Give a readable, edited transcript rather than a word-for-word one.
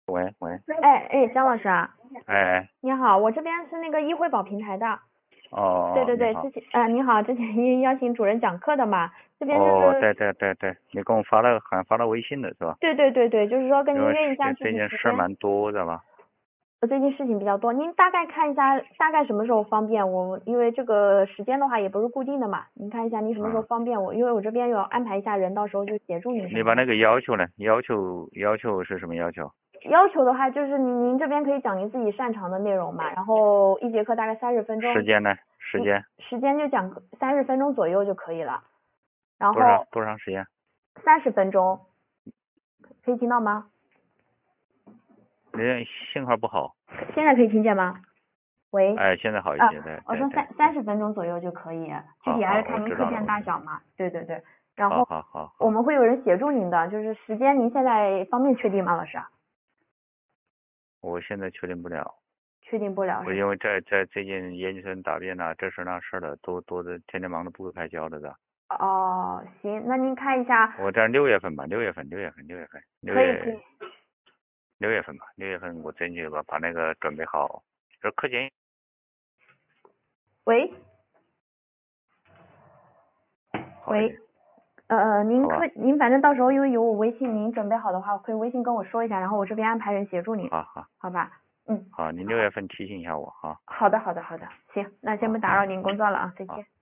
喂喂， 张老师啊， 哎， 你好，我这边是那个易惠宝平台的。对对对， 你好， 你好，之前因为邀请主任讲课的嘛，这边就哦， 是， 对对对对，你给我发了，好像发了微信的是吧？ 对对对对，就是说跟因为您约一下具这体时间。 件事蛮多的吧？ 我最近事情比较多，您大概看一下，大概什么时候方便？因为这个时间的话也不是固定的嘛，您看一下您什么时候嗯， 方便我，因为我这边有安排一下人，到时候就协助您什么的。 你把那个要求呢？要求是什么要求？ 要求的话，就是您这边可以讲您自己擅长的内容嘛，然后一节课大概30分钟， 时间呢？时间时间就讲30分钟左右就可以了，然多长后多长时间？ 30分钟，可以听到吗？ 你信号不好。 现在可以听见吗？喂， 哎，现在好一啊， 些，对我说对对对， 三十分钟左右就可以，具体还是好好，我看您课件知道了， 大小嘛。对对对，然好后好好好， 我们会有人协助您的，就是时间您现在方面确定吗，老师？ 我现在确定不了。 确定不了是吧？ 我因为在最近研究生答辩呐、这事那事的，多的，天天忙得不可开交的的。 哦，行，那您看一下， 我在6月份吧， 可以可以， 六月份吧，六月份我争取把那个准备好。这课前喂喂， 好一点，好吧？ 您反正到时候因为有我微信，您准备好的话，可以微信跟我说一下，然后我这边安排人协助您， 好好好吧？嗯， 好，你6月份提醒一下我啊。 好的好的好的，行，那先好不打扰您工作了啊，再好见。